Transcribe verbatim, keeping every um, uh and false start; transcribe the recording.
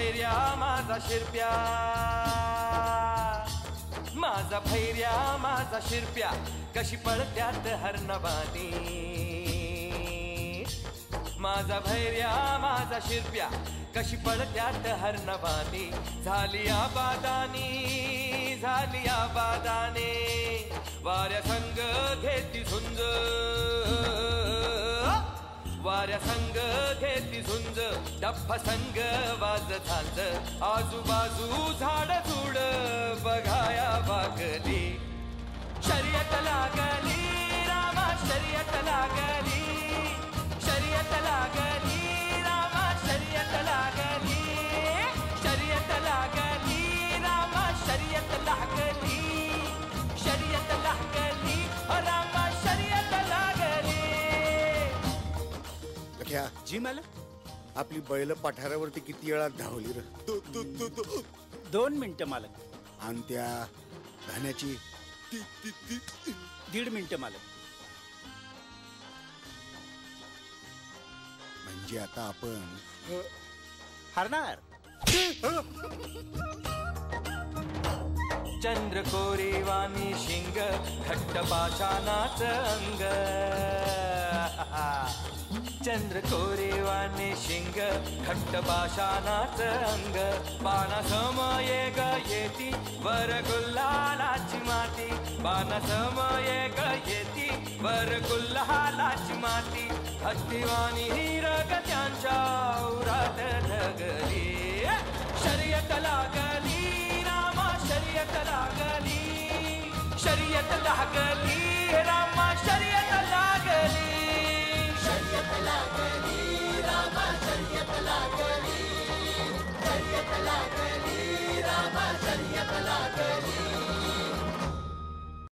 भैर्या माझा शिरप्या, माझा भैर्या माझा शिरप्या, कशी पळत्यात हरणबानी. माझा भैर्या माझा शिरप्या, कशी पळत्यात हरणबानी. झाली आबादानी, झाली आबादाने, वाऱ्या संग घेती झुंज, वाऱ्या संग घेती झुंज, डफ्फ संग वाज झांज. आजूबाजू झाड झुड बघाया वागली. शर्यत लागली रामा, शर्यत लागली, शर्यत लागली रामा, शर्यत लागली, शर्यत लागली रामा, शर्यत लागली, शर्यत लागली रामा, शर्यत लागली. क्या जी मालक. आपली बैल पठारावरती किती वेळा धावली र? दो, दो, दो, दो. दोन मिनिटं मालक. आणि त्या धान्याची ती, ती, ती. दीड मिनिटं मालक. म्हणजे आता आपण हरणार. चंद्र कोरीवानी शिंग, घट्ट पाषाणाच अंग. चंद्र कोरीवानी शिंग, घट्ट पाषाणाच अंग. पाना समये ग येती वर गुल्हालाची माती, पाना समये ग येती वर गुल्हालाची माती. हत्तीवानी हिरग त्यांच्या उरात ढगली. शर्यत लागली रामा, शर्यत लागली, शर्यत लागली रामा, शर्यत लागली.